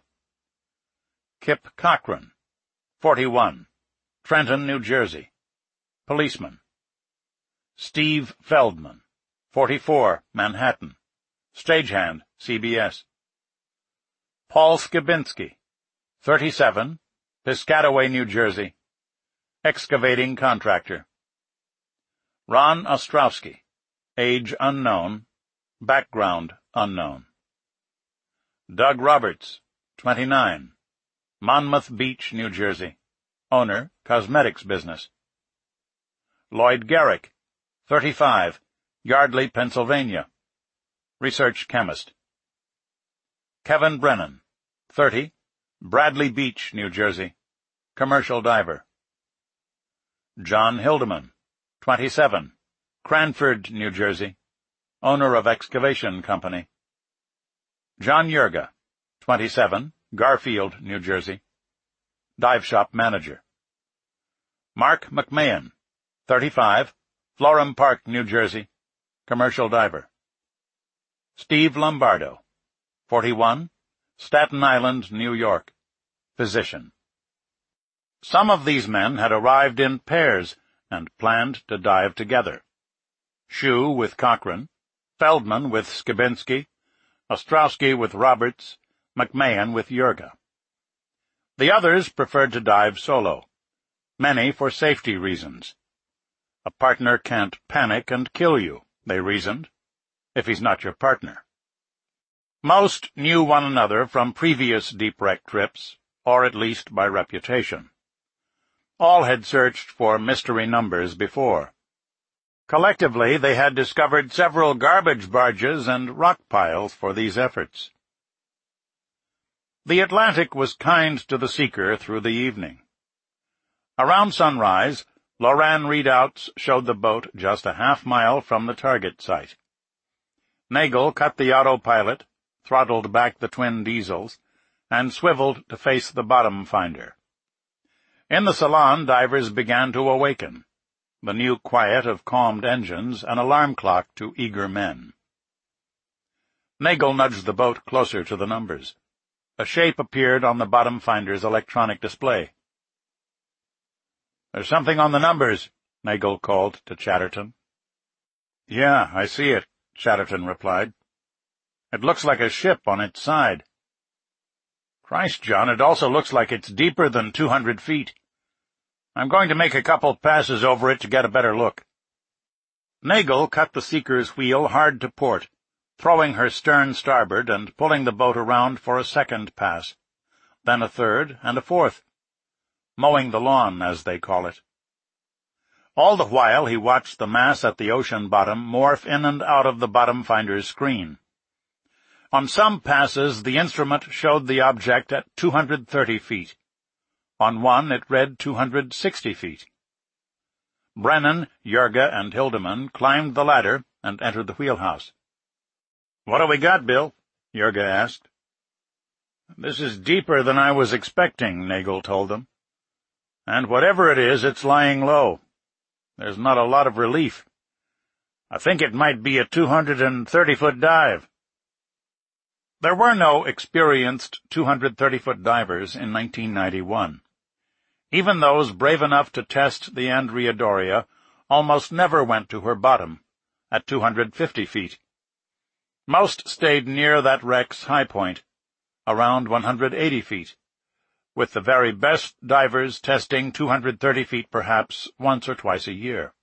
Kip Cochran, forty-one, Trenton, New Jersey, Policeman. Steve Feldman, forty-four, Manhattan, Stagehand, C B S. Paul Skibinski, thirty-seven, Piscataway, New Jersey, Excavating Contractor. Ron Ostrowski, age unknown, background unknown. Doug Roberts, twenty-nine, Monmouth Beach, New Jersey, owner, cosmetics business. Lloyd Garrick, thirty-five, Yardley, Pennsylvania, research chemist. Kevin Brennan, thirty, Bradley Beach, New Jersey, commercial diver. John Hildeman, twenty-seven, Cranford, New Jersey, owner of excavation company. John Yerga, twenty-seven, Garfield, New Jersey, dive shop manager. Mark McMahon, thirty-five, Florham Park, New Jersey, commercial diver. Steve Lombardo, forty-one, Staten Island, New York, physician. Some of these men had arrived in pairs and planned to dive together. Shue with Cochran, Feldman with Skibinski, Ostrowski with Roberts, McMahon with Yerga. The others preferred to dive solo, many for safety reasons. A partner can't panic and kill you, they reasoned, if he's not your partner. Most knew one another from previous deep wreck trips, or at least by reputation. All had searched for mystery numbers before. Collectively, they had discovered several garbage barges and rock piles for these efforts. The Atlantic was kind to the Seeker through the evening. Around sunrise, Loran readouts showed the boat just a half mile from the target site. Nagel cut the autopilot, throttled back the twin diesels, and swiveled to face the bottom finder. In the salon, divers began to awaken, the new quiet of calmed engines an alarm clock to eager men. Nagel nudged the boat closer to the numbers. A shape appeared on the bottom finder's electronic display. "There's something on the numbers," Nagel called to Chatterton. "Yeah, I see it," Chatterton replied. "It looks like a ship on its side." "Christ, John, it also looks like it's deeper than two hundred feet. I'm going to make a couple passes over it to get a better look." Nagel cut the Seeker's wheel hard to port, throwing her stern starboard and pulling the boat around for a second pass, then a third and a fourth. Mowing the lawn, as they call it. All the while he watched the mass at the ocean bottom morph in and out of the bottom finder's screen. On some passes the instrument showed the object at two hundred thirty feet. On one it read two hundred sixty feet. Brennan, Yerga, and Hildeman climbed the ladder and entered the wheelhouse. "What have we got, Bill?" Yerga asked. "This is deeper than I was expecting," Nagel told them. "And whatever it is, it's lying low. There's not a lot of relief. I think it might be a two hundred thirty foot dive." There were no experienced two hundred thirty foot divers in nineteen ninety-one. Even those brave enough to test the Andrea Doria almost never went to her bottom, at two hundred fifty feet. Most stayed near that wreck's high point, around one hundred eighty feet, with the very best divers testing two hundred thirty feet perhaps once or twice a year.